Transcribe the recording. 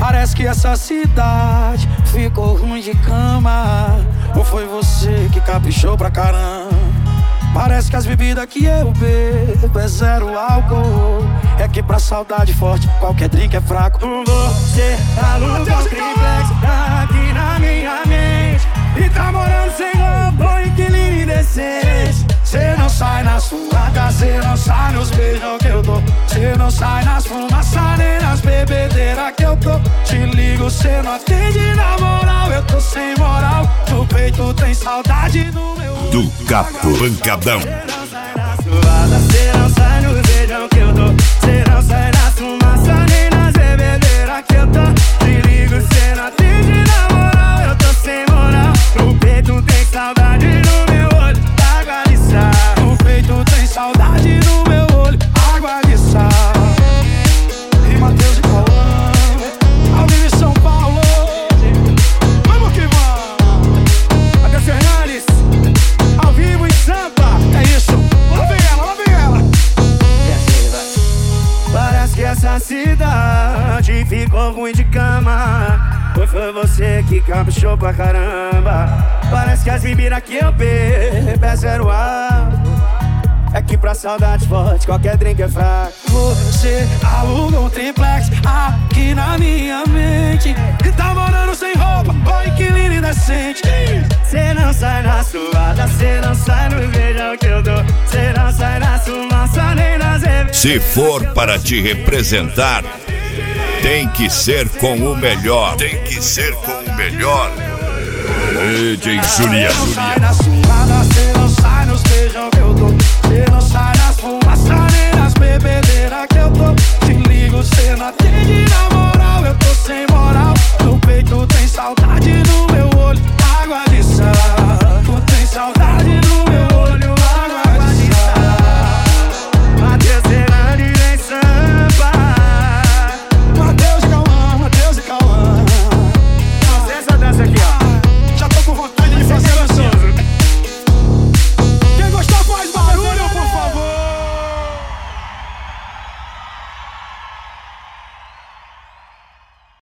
Parece que essa cidade ficou ruim de cama. Ou foi você que caprichou pra caramba? Parece que as bebidas que eu bebo é zero álcool. É que pra saudade forte qualquer drink é fraco. Você aluga um triplex aqui na minha mente e tá morando sem roupa, inquilino indecente. Cê não sai na suada, cê não sai nos beijão que eu dou. Cê não sai nas fumaças nem nas bebedeiras que eu tô. Te ligo, cê não atende na moral, eu tô sem moral. No peito tem saudade no meu do Capo Pancadão. Cê não sai na suada, cê não sai nos beijão que eu dou. Cê não sai nas fumaças nem nas bebedeiras que eu tô. Te ligo, cê não atende na moral, eu tô sem moral. No peito tem saudade no meu olho, água de sal. No peito tem saudade no meu olho, água de sal. E Matheus e Cauã, ao vivo em São Paulo. Vamos que vamos. Matheus Fernandes, ao vivo em Sampa. É isso, lá vem ela. E assim vai. Parece que essa cidade ficou ruim de cama. Ou foi você que caprichou pra caramba? Parece que as bebidas que eu bebo é zero álcool. É que pra saudade forte qualquer drink é fraco. Você aluga um triplex aqui na minha mente e tá morando sem roupa, oi inquilino indecente. Cê não sai na suada, cê não sai no beijão que eu dou. Cê não sai na fumaça nem nas bebidas. Se for para te representar, tem que ser com o melhor. Tem que ser com o melhor. DJ Juliano. Cê não sai na suada, cê não sai nos beijão que eu dou.